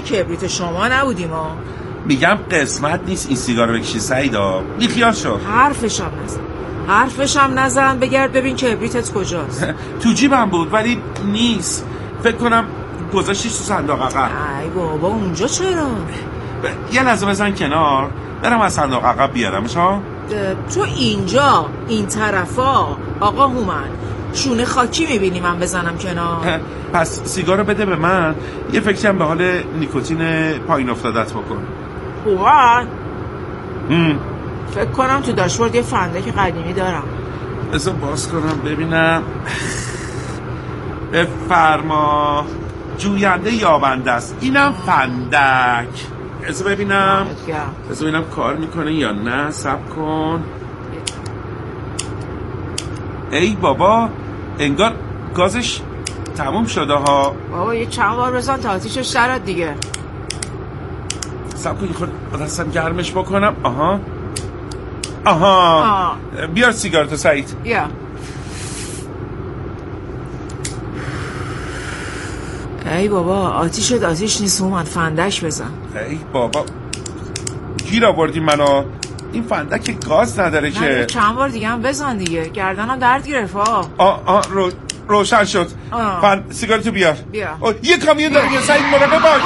کبریت شما نبودیم ها. میگم قسمت نیست این سیگارو بکشی سعیدا، بیخیال شو. حرفشم نزن. بگرد ببین کبریتت کجاست. تو جیبم بود ولی نیست، فکر کنم گذاشتیش تو صندوق عقب. ای بابا اونجا چرا؟ یه لحظه بزن کنار برم از صندوق عقب بیارمش ها. تو اینجا این طرفا آقا هومن شونه خاکی میبینی من بزنم کنار؟ پس سیگارو بده به من، یه فکرم به حال نیکوتین پایین افتادت بکن. هومن فکر کنم تو داشبورد یه فندک قدیمی دارم. بذار باز کنم ببینم. بفرما. جوینده یابنده است. اینم فندک. بذار ببینم کار میکنه یا نه. صبر کن. ای بابا انگار گازش تموم شده ها. بابا یه چند بار بزن تا آتیشش درد دیگه. صبر کن خود دستم گرمش بکنم. آها. بیار سیگارتو سعید. بیا. ای بابا آتیش نیست هومن، فندک بزن. ای بابا گیر آوردی منو. این فندک گاز نداره که. چند بار دیگه هم بزن دیگه، گردنم درد گرفت. روشن شد. سیگارتو بیار. یه کامیون داره میاد سعید، مراقب باش.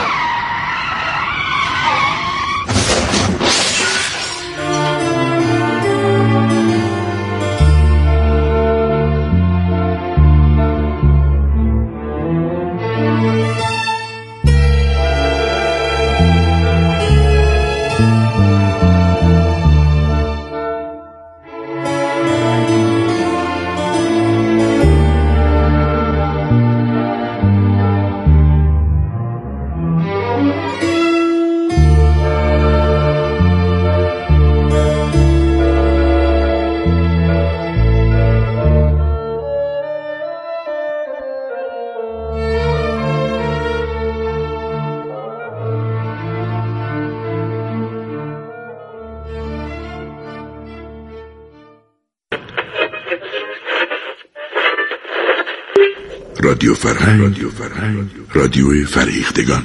رادیو فرهنگ، رادیوی فریختگان.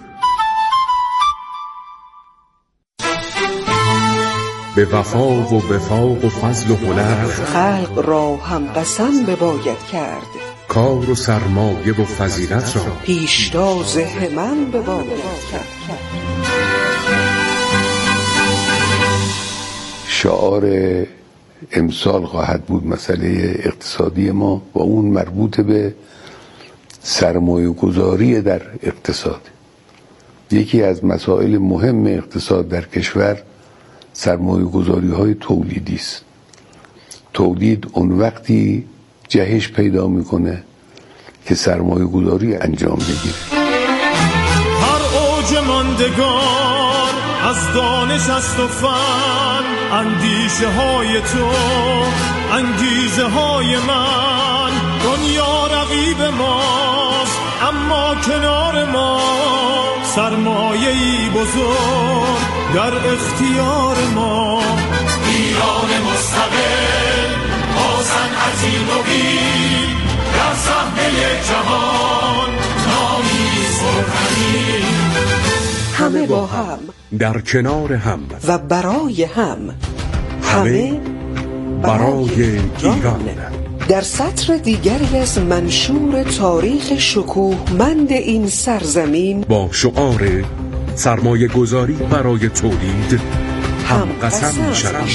به وفا و وفاق و فضل و هنر خلق را هم قسم بباید کرد. کار و سرمایه و فضیلت را پیشتاز همم بباید کرد. شعار امسال خواهد بود مسئله اقتصادی ما و اون مربوط به سرمایه گذاری در اقتصاد. یکی از مسائل مهم اقتصاد در کشور سرمایه گذاری های تولیدی است. تولید اون وقتی جهش پیدا میکنه که سرمایه گذاری انجام بگیره. هر اوج ماندگار از دانش است و فن، اندیشه های تو انگیزه های من. دنیا رقیب ماست اما کنار ما، سرمایه‌ای بزرگ در اختیار ما. ایران مستقل با صنعتی نوین در صحنه جهان نامی سرخی. همه با هم، در کنار هم و برای هم. همه برای ایران. در سطر دیگری از منشور تاریخ شکوهمند این سرزمین با شعار سرمایه گذاری برای تولید هم قسم می‌شویم.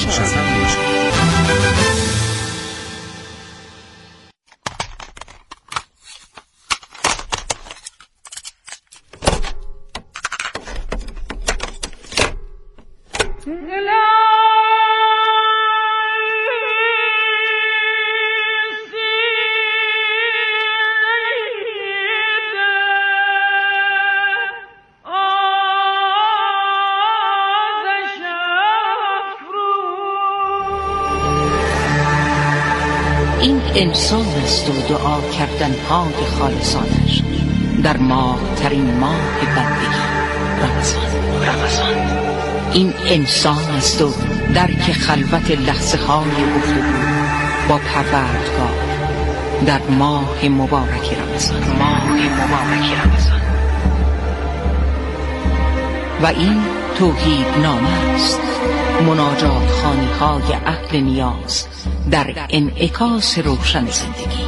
انسان است و دعا کردن های خالصانش در ماه ترین ماه بندگی رمضان. این انسان است و درک خلوت لحظه های گفتگو با پروردگار در ماه مبارک رمضان. و این توحید نامه است، مناجات خوانی های اهل نیاز در انعکاس روشن زندگی.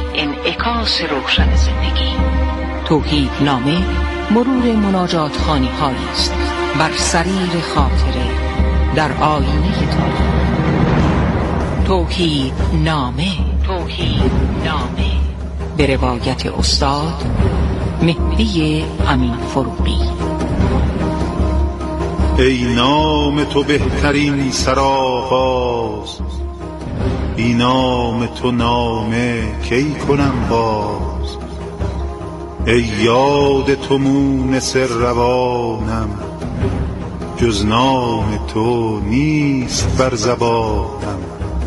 توحید نامه مرور مناجات خوانی هایی است بر سریر خاطره در آینه تاریخ. توحید نامه به روایت استاد مهدی امین فروغی. ای نام تو بهترین سرآغاز، بی نام تو نامه کی کنم باز. ای یاد تو مونس روانم، جز نام تو نیست بر زبانم.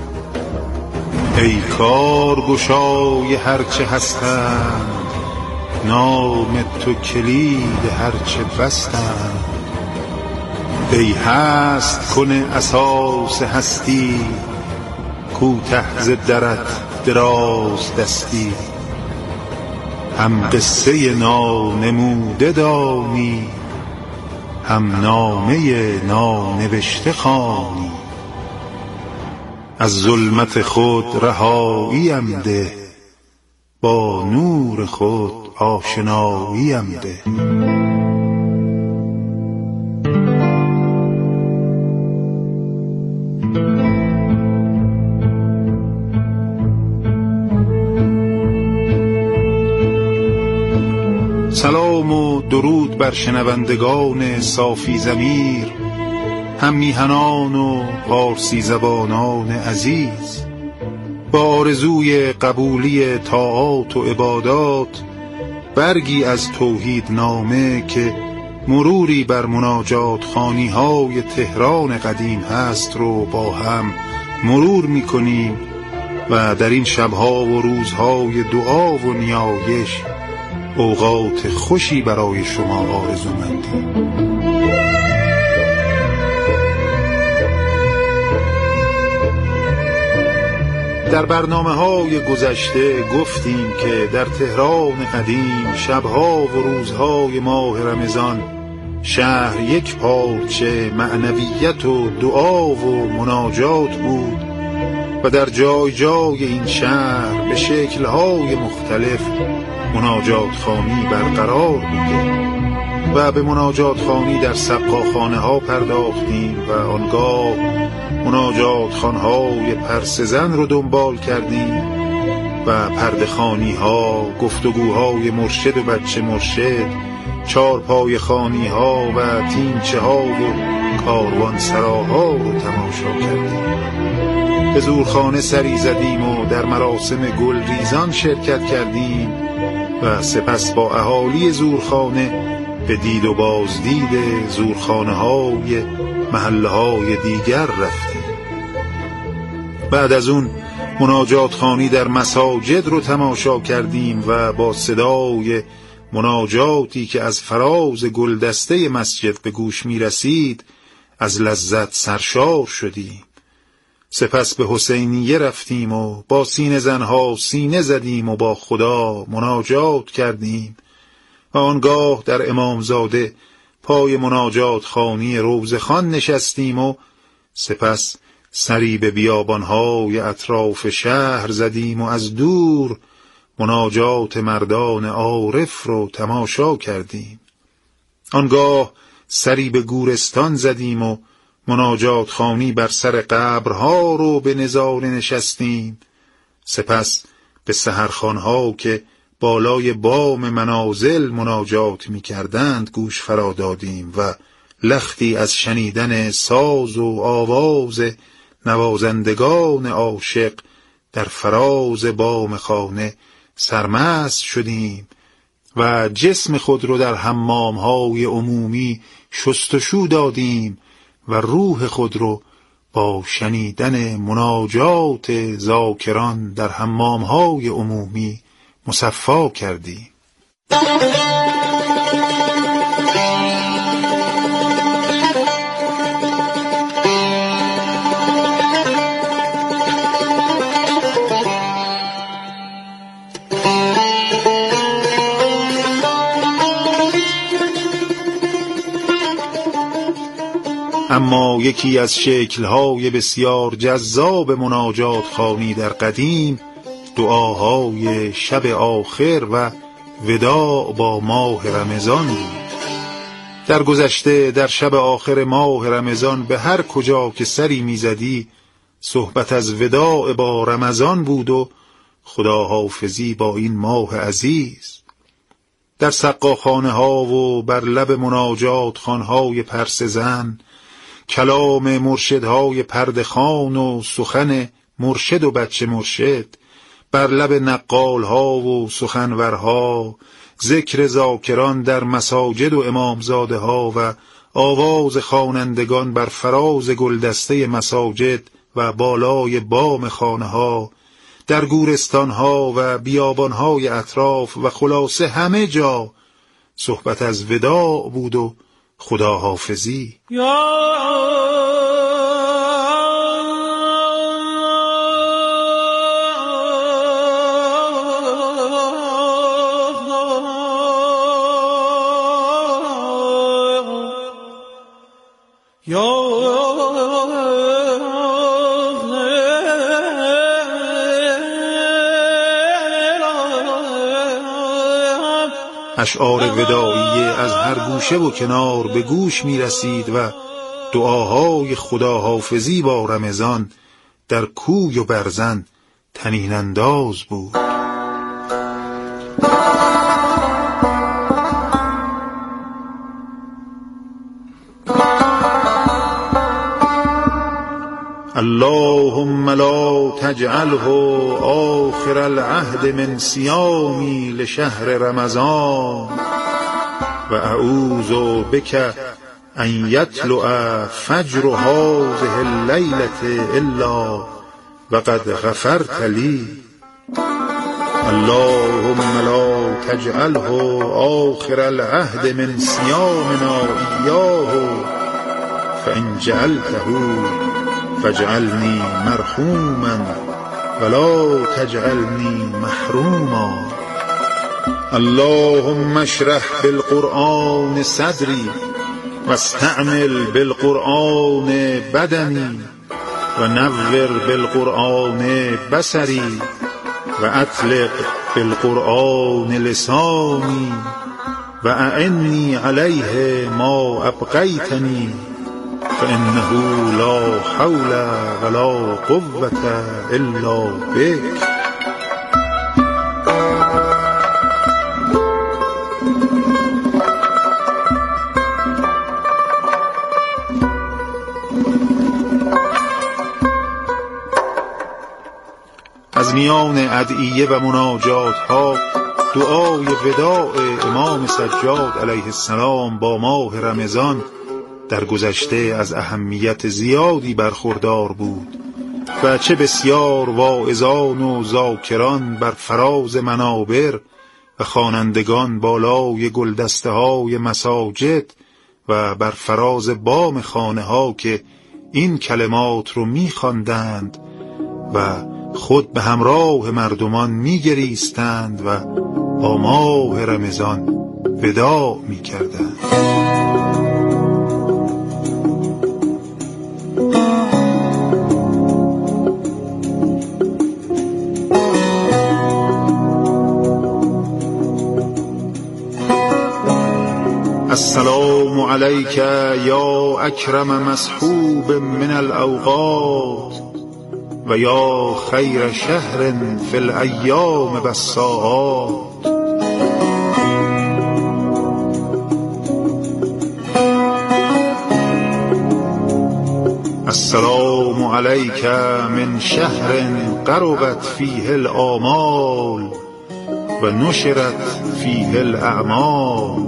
ای کارگشای هرچه هستم، نام تو کلید هرچه بستم. ای هست کن اساس هستی، کوته ز درت دراز دستی. هم قصه نانموده دانی، هم نامه نانوشته خوانی. از ظلمت خود رهاییم ده، با نور خود آشناییم ده. سلام و درود بر شنوندگان صافی ضمیر، هم میهنان و پارسی زبانان عزیز. با آرزوی قبولی طاعات و عبادات، برگی از توحید نامه که مروری بر مناجات خوانی های تهران قدیم هست رو با هم مرور میکنیم و در این شبها و روزهای دعا و نیایش اوقات خوشی برای شما آرزومندیم. در برنامه‌های گذشته گفتیم که در تهران قدیم شبها و روزهای ماه رمضان شهر یک پارچه معنویت و دعا و مناجات بود و در جای جای این شهر به شکل‌های مختلف مناجات خوانی برقرار بوده و به مناجات خوانی در سقاخانه ها پرداختیم و آنگاه مناجات خوانهای پرسزن رو دنبال کردیم و پردخانی ها، گفتگوهای مرشد و بچه مرشد، چارپای خوانی ها و تینچه ها و کاروان سراها رو تماشا کردیم. به زورخانه سری زدیم و در مراسم گلریزان شرکت کردیم و سپس با اهالی زورخانه به دید و بازدید زورخانه های محله های دیگر رفتیم. بعد از اون مناجات خوانی در مساجد رو تماشا کردیم و با صدای مناجاتی که از فراز گلدسته مسجد به گوش می رسید از لذت سرشار شدیم. سپس به حسینیه رفتیم و با سینه زنها سینه زدیم و با خدا مناجات کردیم و آنگاه در امامزاده پای مناجات خوانی روزخان نشستیم و سپس سری به بیابانهای اطراف شهر زدیم و از دور مناجات مردان عارف رو تماشا کردیم. آنگاه سری به گورستان زدیم و مناجات خوانی بر سر قبرها رو به نظاره نشستیم. سپس به سحرخوانها که بالای بام منازل مناجات می کردند گوش فرا دادیم و لختی از شنیدن ساز و آواز نوازندگان عاشق در فراز بام خانه سرمست شدیم و جسم خود رو در حمامهای عمومی شستشو دادیم و روح خود رو با شنیدن مناجات ذاکران در حمامهای عمومی مصفا کردیم. اما یکی از شکل‌های بسیار جذاب مناجات خوانی در قدیم دعاهای شب آخر و وداع با ماه رمضان بود. در گذشته در شب آخر ماه رمضان به هر کجا که سری می‌زدی صحبت از وداع با رمضان بود و خداحافظی با این ماه عزیز. در سقاخانه ها و بر لب مناجات خانهای پرسه زن کلام مرشدهای پرده خان و سخن مرشد و بچه مرشد، بر لب نقال ها و سخنورها ذکر ذاکران در مساجد و امامزاده ها و آواز خوانندگان بر فراز گلدسته مساجد و بالای بام خانه ها، در گورستان ها و بیابان های اطراف و خلاصه همه جا صحبت از وداع بود و خداحافظی. اشعار وداعیه از هر گوشه و کنار به گوش می رسید و دعاهای خداحافظی با رمضان در کوی و برزن طنین انداز بود. اللهم لا تجعله آخر العهد من صيامي لشهر رمضان و اعوذ بك ان يطلع فجر هذه الليلة الا وقد غفرت لي. اللهم لا تجعله آخر العهد من صيامنا إياه فإن جعلته فاجعلني مرحوما ولا تجعلني محروما. اللهم اشرح بالقرآن صدري واستعمل بالقرآن بدني ونور بالقرآن بصري واطلق بالقرآن لساني وأعني عليه ما أبقيتني فإنه لا حول ولا قوة إلا بك. از میان ادعیه و مناجات ها دعای وداع امام سجاد علیه السلام با ماه رمضان در گذشته از اهمیت زیادی برخوردار بود و چه بسیار واعظان و ذاکران بر فراز منابر و خوانندگان بالای گلدسته های مساجد و بر فراز بام خانه ها که این کلمات رو می‌خواندند و خود به همراه مردمان می‌گریستند و با ماه رمضان وداع می‌کردند. السلام عليك يا أكرم مسحوب من الأوقات و یا خیر شهر فی الایام و الساعات. السلام علیک من شهر قربت فیه الآمال و نشرت فیه الاعمال.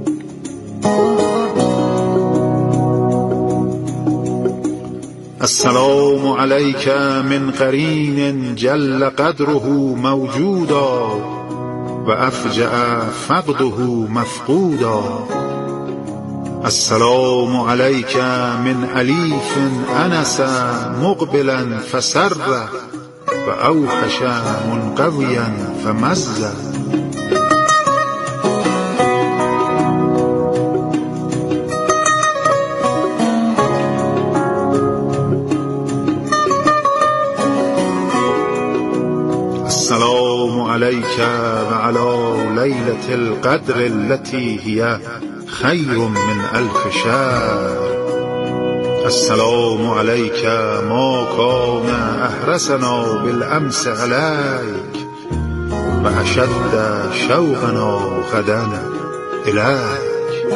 السلام عليك من قرين جل قدره موجودا وأفجأ فقده مفقودا. السلام عليك من أليف أنس مقبلا فسر وأوحش منقويا فمز. عليك وعلى ليلة القدر التي هي خير من 1000 شهر. السلام عليك ما كان أحرسنا بالأمس عليك وأشد شوقنا غدا إليك.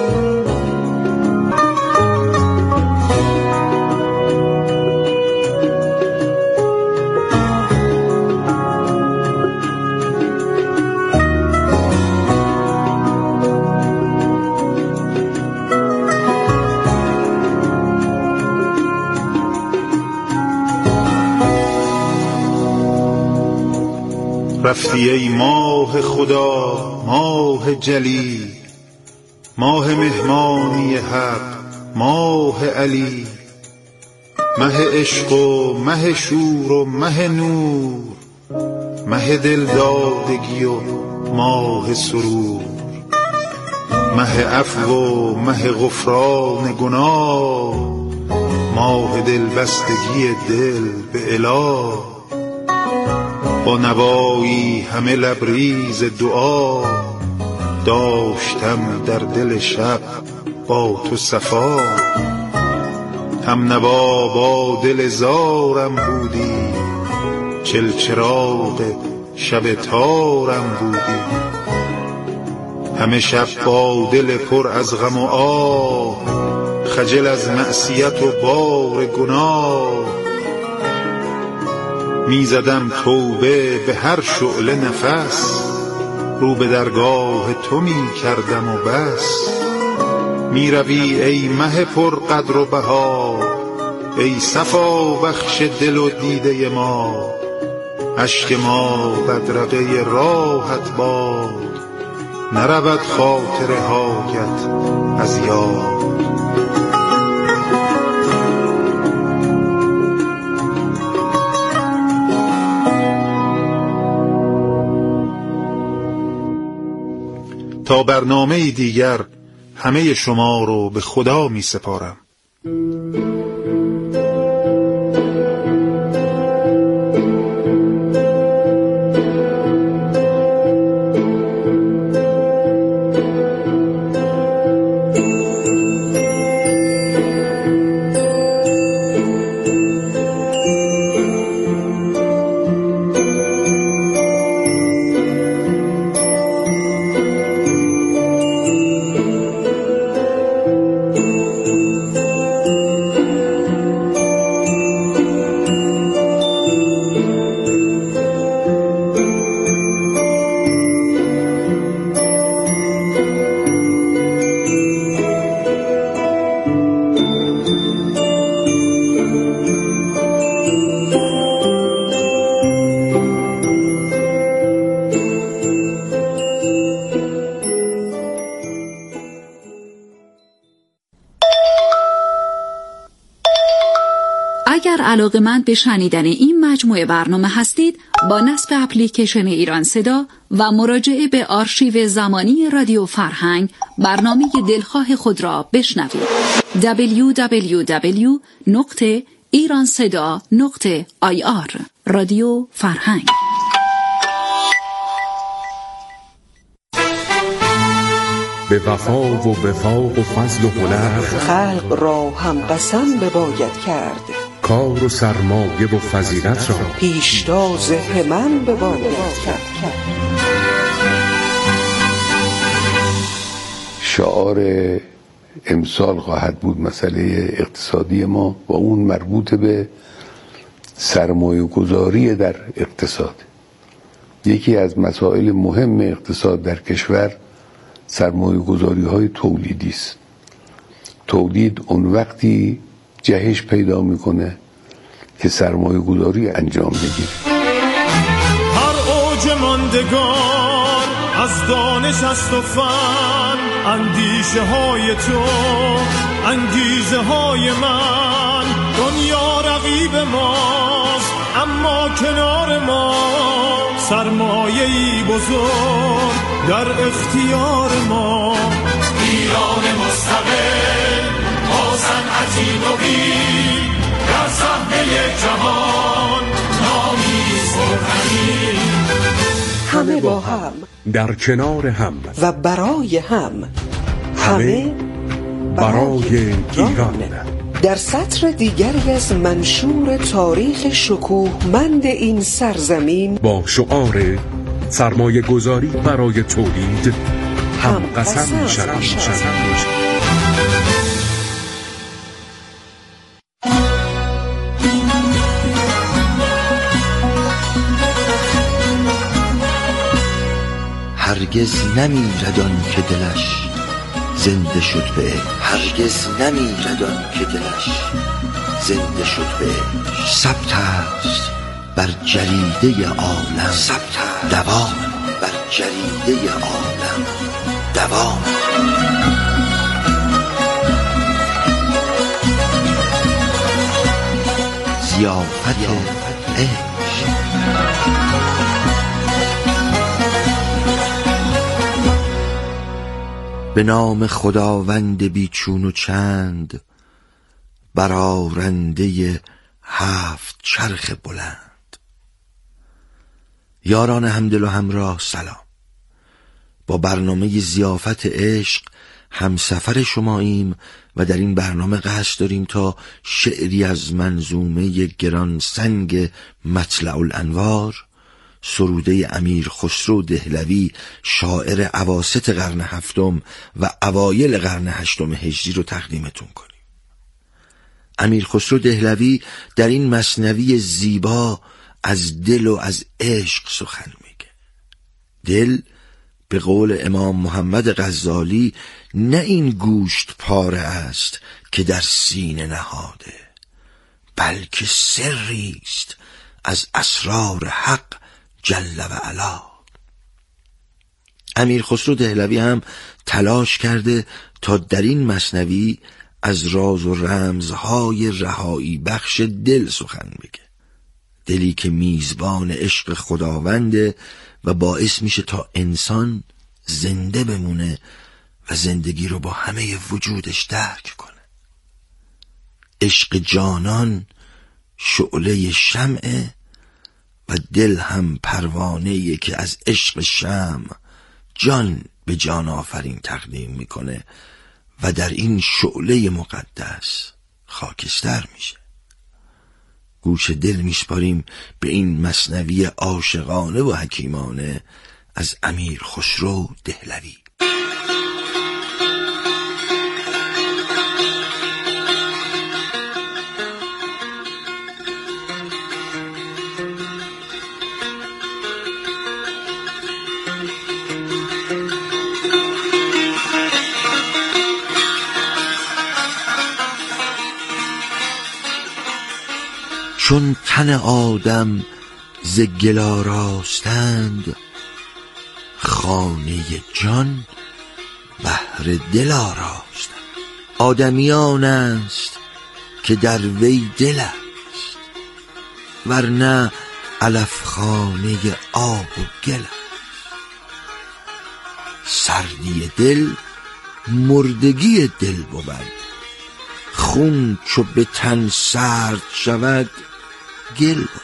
رفتی ای ماه خدا ماه جلیل، ماه مهمانی حق ماه علی، مه عشق و مه شور و مه نور، مه دلدادگی و ماه سرور، مه عفو و مه غفران گناه، ماه دلبستگی دل به اله. با نوایی همه لبریز دعا، داشتم در دل شب با تو صفا. هم نوا با دل زارم بودی، چلچراغ شب تارم بودی. همه شب با دل پر از غم و آه، خجل از معصیت و بار گناه. می زدم توبه به هر شعله نفس، رو به درگاه تو می کردم و بس. می روی ای مه پر قدر و بها، ای صفا بخش دل و دیده ما. اشک ما بدرقه راحت باد، نرود خاطر حاجت از یاد. تا برنامه دیگر همه شما رو به خدا می سپارم. اگر علاقه‌مند به شنیدن این مجموعه برنامه هستید، با نصب اپلیکیشن ایران صدا و مراجعه به آرشیو زمانی رادیو فرهنگ برنامه دلخواه خود را بشنوید. www.iranseda.ir رادیو فرهنگ. به وفا و وفاق و فضل و هنر، خلق را هم قسم بباید کرد. کار و سرمایه و فضیلت را پیشتاز همم بباید کرد. شعار امسال خواهد بود مسئله اقتصادی ما و اون مربوط به سرمایه گذاری در اقتصاد. یکی از مسائل مهم اقتصاد در کشور سرمایه گذاری های تولیدی است. تولید اون وقتی جهش پیدا میکنه که سرمایه گذاری انجام بگیره. هر اوج ماندگار از دانش است و فن، اندیشه های تو انگیزه های من. دنیا رقیب ماست اما کنار ما، سرمایه‌ای بزرگ در اختیار ما. ایران مستقل با صنعتی نوین، در صحنه جهان نامی است پرغنی. همه با هم، در کنار هم و برای هم، همه برای ایران. در سطر دیگری از منشور تاریخ شکوهمند این سرزمین با شعار سرمایه گذاری برای تولید هم قسم می‌شویم. هرگز نمیرد آن که دلش زنده شد به عشق، هرگز نمیرد آن که دلش زنده شد به عشق. ثبت است بر جریده عالم، ثبت دوام بر جریده عالم دوام. ضیافت عشق. به نام خداوند بیچون و چند، برآرنده هفت چرخ بلند. یاران همدل و همراه سلام. با برنامه ضیافت عشق همسفر شماییم و در این برنامه قصد داریم تا شعری از منظومه گرانسنگ مطلع الانوار، سروده امیر خسرو دهلوی شاعر اواسط قرن هفتم و اوایل قرن هشتم هجری رو تقدیمتون کنیم. امیر خسرو دهلوی در این مثنوی زیبا از دل و از عشق سخن میگه. دل به قول امام محمد غزالی نه این گوشت پاره است که در سینه نهاده، بلکه سری است از اسرار حق جل و علا. امیر خسرو دهلوی هم تلاش کرده تا در این مثنوی از راز و رمزهای رهایی بخش دل سخن بگه. دلی که میزبان عشق خداونده و باعث میشه تا انسان زنده بمونه و زندگی رو با همه وجودش درک کنه. عشق جانان شعله شمعه و دل هم پروانه‌ای که از عشق شمع جان به جان آفرین تقدیم میکنه و در این شعله مقدس خاکستر میشه. گوش دل میسپاریم به این مثنوی عاشقانه و حکیمانه از امیر خسرو دهلوی. چون تن آدم ز گل آراستند، خانه جان بهر دل آراستند. آدمیان است که در وی دل است، ورنه علف خانه آب و گل است. سردی دل مردگی دل بود، خون چو به تن سرد شود گل بود.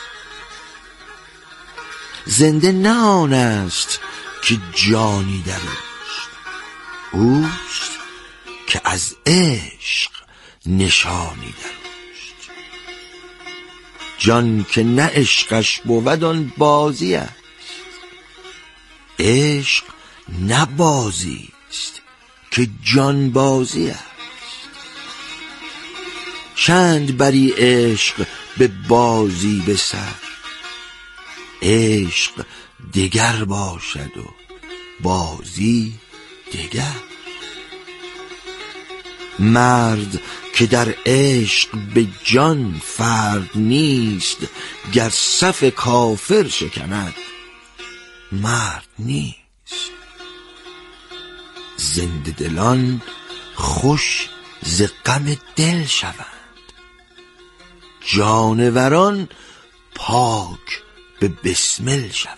زنده نه آن است که جانی در اوست که از عشق نشانی در اوست. جان که نه عشقش بود آن بازی است، عشق نه بازی است که جان بازی است. چند بری عشق به بازی به سر، عشق دگر باشد و بازی دگر. مرد که در عشق به جان فرد نیست، گر صف کافر شکند مرد نیست. زنده دلان خوش ز غم دل شوند، جانوران پاک به بسمل شوند.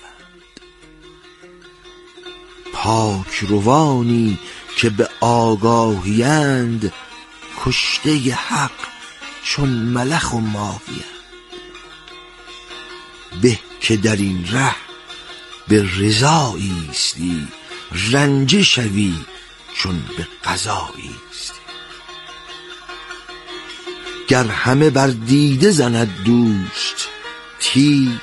پاک روانی که به آگاهیند، کشته حق چون ملخ و ماهیند. به که در این ره به رضا ایستی، رنجه شوی چون به قضا ایستی. گر همه بر دیده زند دوست تیر،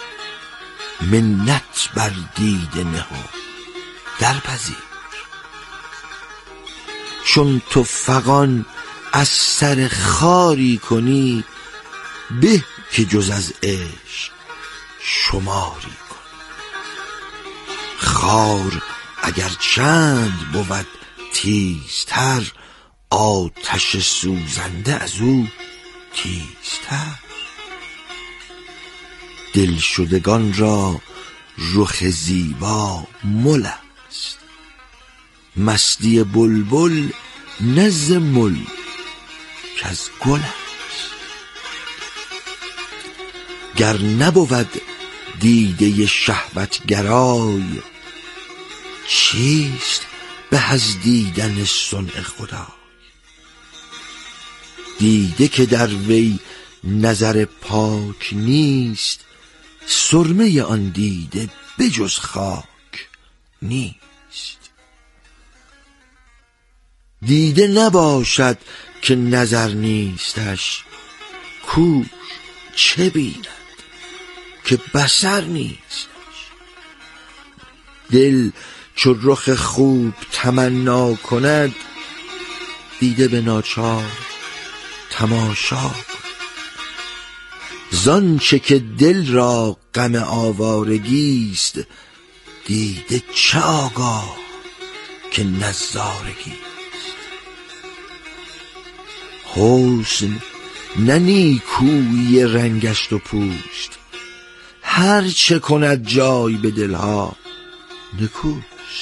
منت بر دیده نه و درپذیر. چون تو فغان از سر خاری کنی، به که جز از عشق شماری کنی. خار اگر چند بود تیزتر، آتش سوزنده از او تیزتر. دل شدگان را رخ زیبا مل است، مستی بلبل نز مل کز گل است. گر نبود دیده شهوت گرای، چیست به از دیدن صنع خدای. دیده که در وی نظر پاک نیست، سرمه آن دیده بجز خاک نیست. دیده نباشد که نظر نیستش، کور چه بیند که بصر نیستش. دل چو رخ خوب تمنا کند، دیده به ناچار تماشا کند. زانچه که دل را غم آوارگیست، دیده چه آگاه که نظارگیست. حسن نه نیکویی رنگشت و پوست، هر چه کند جای به دلها نکوست.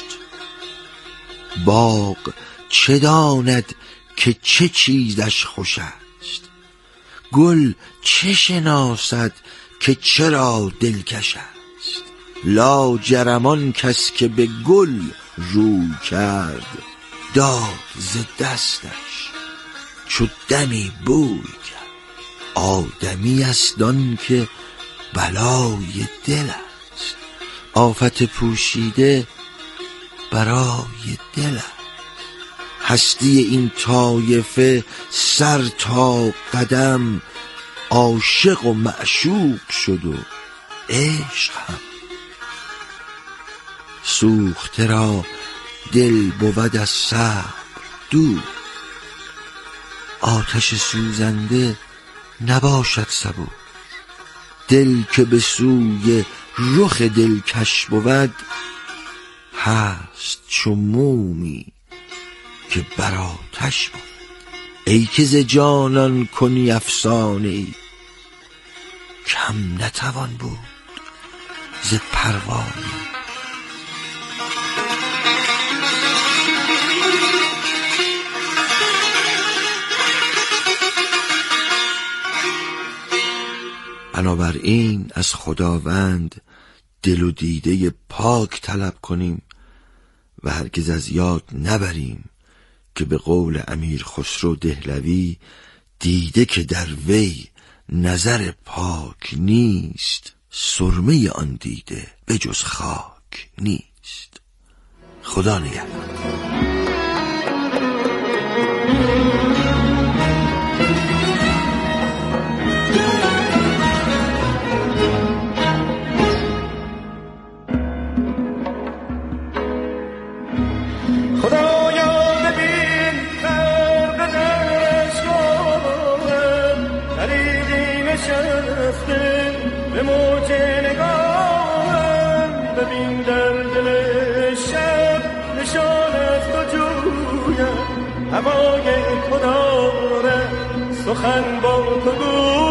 باغ چه داند که چه چیزش خوش است، گل چه شناسد که چرا دلکش است. لاجرم کس که به گل رو کرد، داد ز دستش چو دمی بوی کرد. آدمی است آن که بلای دل است، آفت پوشیده برای دل است. هستی این طایفه سر تا قدم، عاشق و معشوق شد و عشق هم. سوخته را دل بود از صبر دور، آتش سوزنده نباشد صبور. دل که به سوی رخ دلکش بود، هست چو مومی که بر آتش بود. ای که ز جانان کنی افسانه ای، کم نتوان بود ز پروانه. بنابراین از خداوند دل و دیده پاک طلب کنیم و هرگز از یاد نبریم که به قول امیر خسرو دهلوی، دیده که در وی نظر پاک نیست، سرمه آن دیده به جز خاک نیست. خدا نگهدار. به موج نگاهم ببین در دل شب نشان از تو جویم، هوای تو داره سخن با تو گویم.